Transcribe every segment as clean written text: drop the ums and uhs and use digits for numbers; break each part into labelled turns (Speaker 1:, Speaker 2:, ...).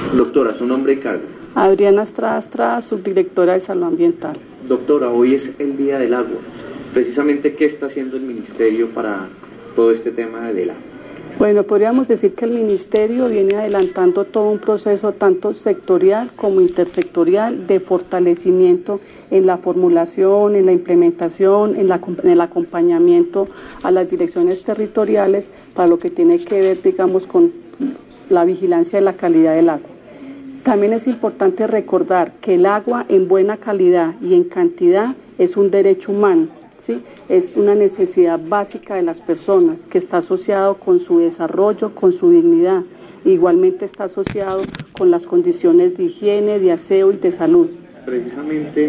Speaker 1: Doctora, su nombre y cargo.
Speaker 2: Adriana Estrada, subdirectora de Salud Ambiental.
Speaker 1: Doctora, hoy es el Día del Agua. Precisamente, ¿qué está haciendo el Ministerio para todo este tema del agua?
Speaker 2: Bueno, podríamos decir que el Ministerio viene adelantando todo un proceso tanto sectorial como intersectorial de fortalecimiento en la formulación, en la implementación, en el acompañamiento a las direcciones territoriales para lo que tiene que ver, digamos, con la vigilancia de la calidad del agua. También es importante recordar que el agua en buena calidad y en cantidad es un derecho humano. ¿Sí? Es una necesidad básica de las personas que está asociado con su desarrollo, con su dignidad. Igualmente está asociado con las condiciones de higiene, de aseo y de salud.
Speaker 1: Precisamente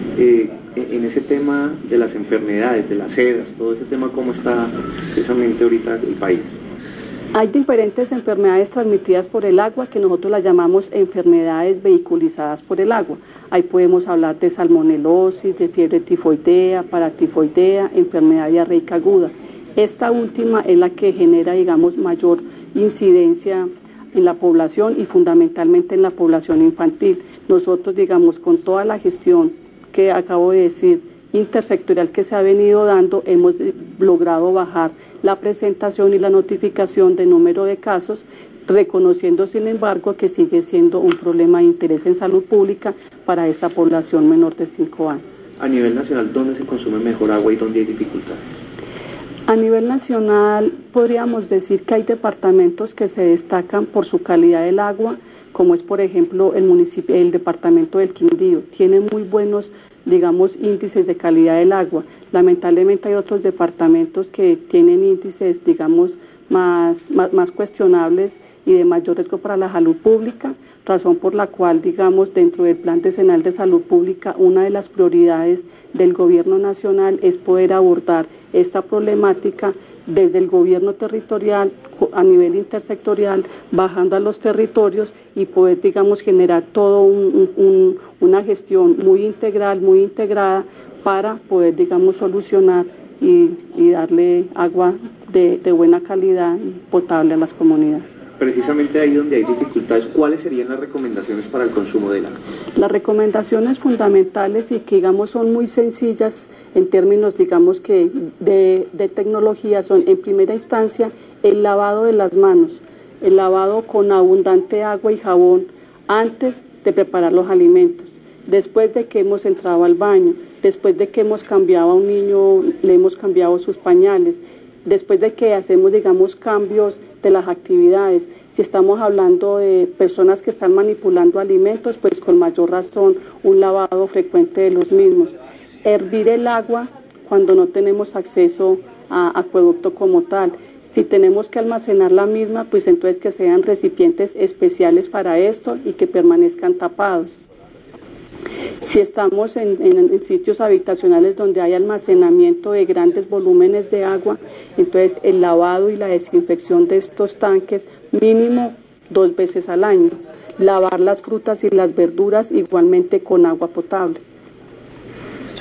Speaker 1: en ese tema de las enfermedades, de las sedas, todo ese tema, ¿cómo está precisamente ahorita el país?
Speaker 2: Hay diferentes enfermedades transmitidas por el agua que nosotros las llamamos enfermedades vehiculizadas por el agua. Ahí podemos hablar de salmonelosis, de fiebre tifoidea, paratifoidea, enfermedad diarreica aguda. Esta última es la que genera, digamos, mayor incidencia en la población y fundamentalmente en la población infantil. Nosotros, digamos, con toda la gestión que acabo de decir, intersectorial que se ha venido dando, hemos logrado bajar la presentación y la notificación de número de casos, reconociendo sin embargo que sigue siendo un problema de interés en salud pública para esta población menor de 5 años.
Speaker 1: A nivel nacional, ¿dónde se consume mejor agua y dónde hay dificultades?
Speaker 2: A nivel nacional podríamos decir que hay departamentos que se destacan por su calidad del agua, como es por ejemplo el departamento del Quindío, tiene muy buenos, digamos, índices de calidad del agua. Lamentablemente hay otros departamentos que tienen índices, digamos, más cuestionables y de mayor riesgo para la salud pública, razón por la cual, digamos, dentro del Plan Decenal de Salud Pública, una de las prioridades del Gobierno Nacional es poder abordar esta problemática desde el gobierno territorial, a nivel intersectorial, bajando a los territorios y poder, digamos, generar todo una gestión muy integral, muy integrada para poder, digamos, solucionar y darle agua de buena calidad y potable a las comunidades.
Speaker 1: Precisamente ahí donde hay dificultades, ¿cuáles serían las recomendaciones para el consumo del agua?
Speaker 2: Las recomendaciones fundamentales y que, digamos, son muy sencillas en términos, digamos, que de tecnología son, en primera instancia, el lavado de las manos, el lavado con abundante agua y jabón antes de preparar los alimentos, después de que hemos entrado al baño, después de que hemos cambiado a un niño, le hemos cambiado sus pañales, después de que hacemos, digamos, cambios de las actividades. Si estamos hablando de personas que están manipulando alimentos, pues con mayor razón un lavado frecuente de los mismos. Hervir el agua cuando no tenemos acceso a acueducto como tal. Si tenemos que almacenar la misma, pues entonces que sean recipientes especiales para esto y que permanezcan tapados. Si estamos en sitios habitacionales donde hay almacenamiento de grandes volúmenes de agua, entonces el lavado y la desinfección de estos tanques mínimo 2 veces al año. Lavar las frutas y las verduras igualmente con agua potable.